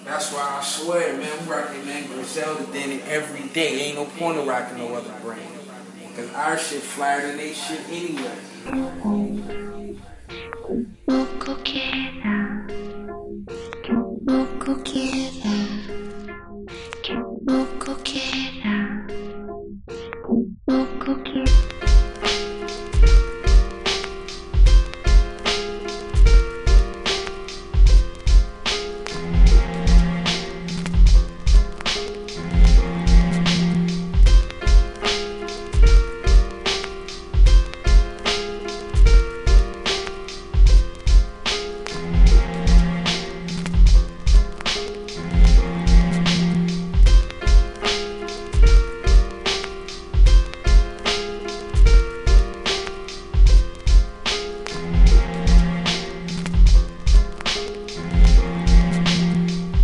That's why I swear, man, I'm rocking, man, Griselda Danny every day. Ain't no point of rocking no other brand. Cause our shit flyer than they shit anyway. Poco queda, poco queda.